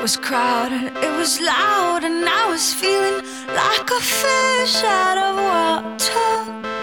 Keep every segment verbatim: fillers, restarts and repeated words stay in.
was crowded, it was loud, and I was feeling like a fish out of water.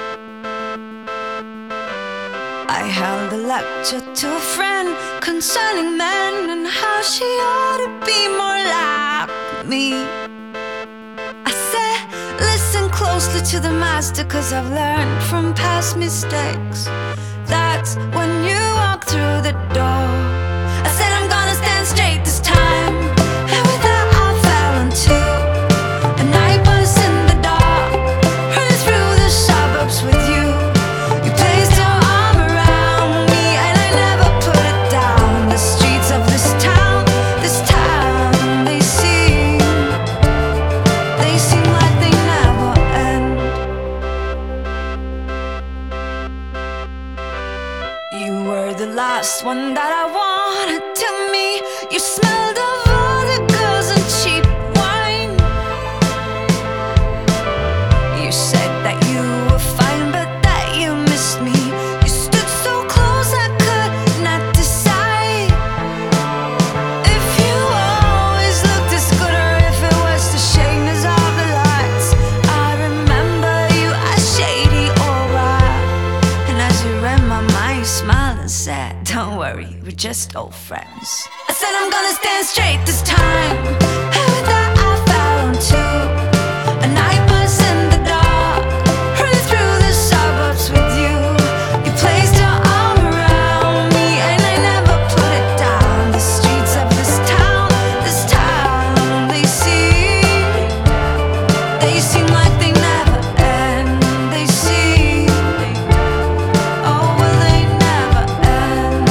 I held a lecture to a friend concerning men and how she ought to be more like me. I said, listen closely to the master, 'cause I've learned from past mistakes. That's when you walk through the door. I said I'm gonna stand straight this time, and with that I fell into a night bus in the dark, running through the suburbs with you. You placed your arm around me, and I never put it down. The streets of this town, this town, they seem, they seem like they never end. You were the last one that I wanted to meet. You smelled of all the girls and cheap wine. You said that you were fine, but that you missed me. You stood so close I could not decide if you always looked as good or if it was the shadiness of the lights. I remember you as shady or wild, and as you read my mind, you smiled and said, don't worry, we're just old friends. I said I'm gonna stand straight this time, and with that I fell onto a night bus in the dark, running through the suburbs with you. You placed your arm around me, and I never put it down. The streets of this town, this town, they seem, they seem like they never end. They seem, oh well, they never end.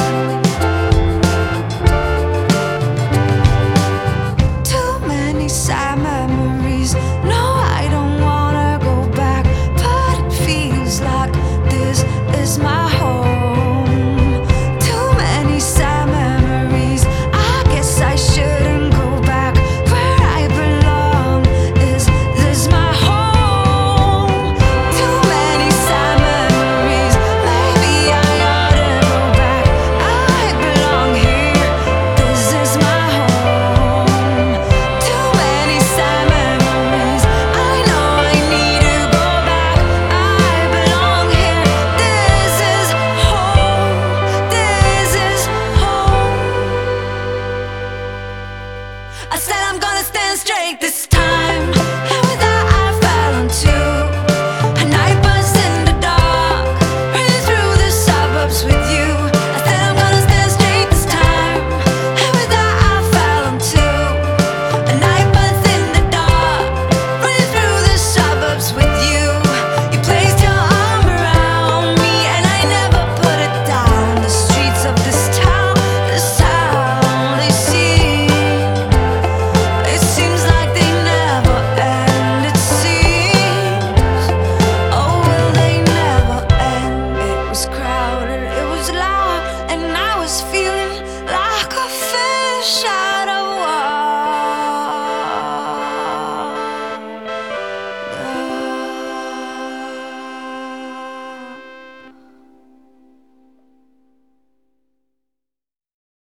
Too many sad memories. No, I don't wanna go back, but it feels like this is my home. Too many sad memories. I guess I shouldn't go back. Where I belong is this my home. Too many sad memories. Maybe I ought to go back. I belong here. This is my home. Too many sad memories. I know I need to go back. I belong here. This is home. This is home. I said I'm gonna stand straight this time.